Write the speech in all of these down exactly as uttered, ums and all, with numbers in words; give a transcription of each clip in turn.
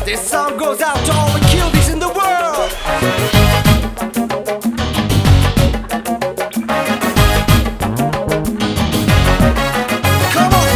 This song goes out to all the cuties in the world. Come on.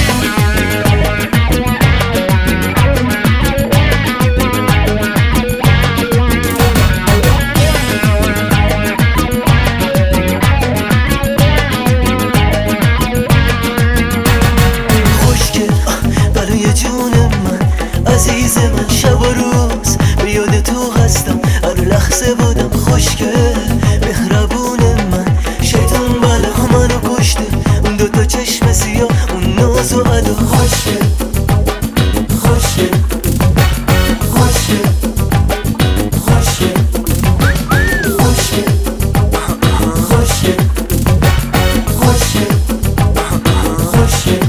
خوشگل برای جون من، عزیز من، شب و روز به یاد تو هستم، هر لحظه بودم. خوشگل مهربون من، شیطان بلا منو کشته، اون دوتا چشم سیاه، اون ناز و ادا. خوشگل خوشگل خوشگل خوشگل خوشگل خوشگل خوشگل خوشگل.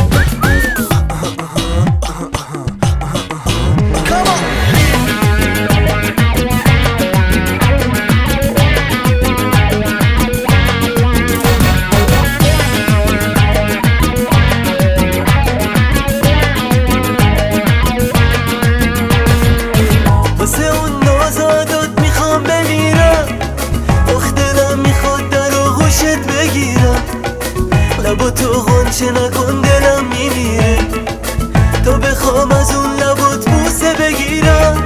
واسه اون نازادت میخوام بمیرم، آخ دلم میخواد در آغوشت بگیرم. لبا تو غنچه نکن دلم میمیره، تا بخوام از اون لبات بوسه بگیرم.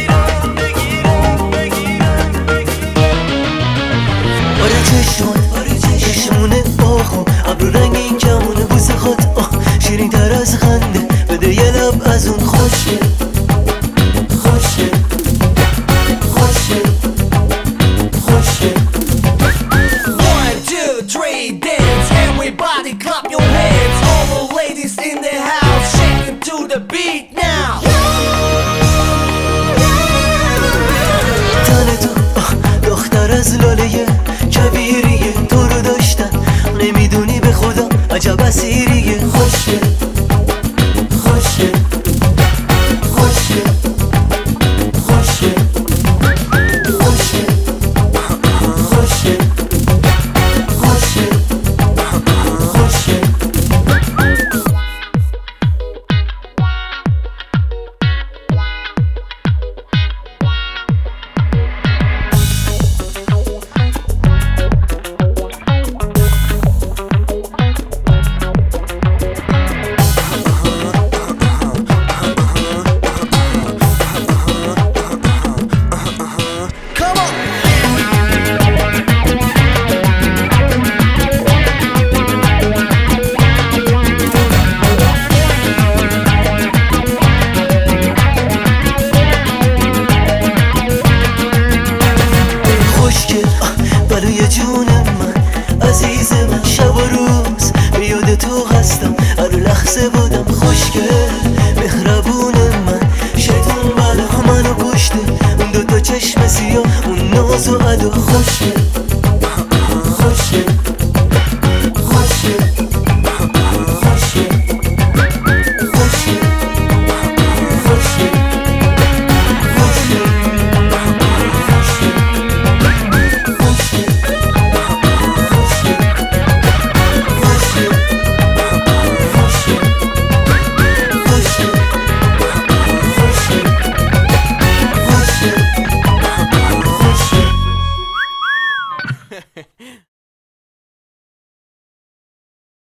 آره چشمات چشمونه آخو، ابرو رنگ این کمونه، بوسه خود آه شیرین تر از خنده، بده یه لب از اون. خوشگل خوشگل خوشگل خوشگل. One, two, three, dance. Everybody clap your hands. All the ladies in the house shaking to the beat now. تن تو آه، دختر از لاله کبیریه، تو رو داشتن نمیدونی به خدا عجب اسیریه. خوشگل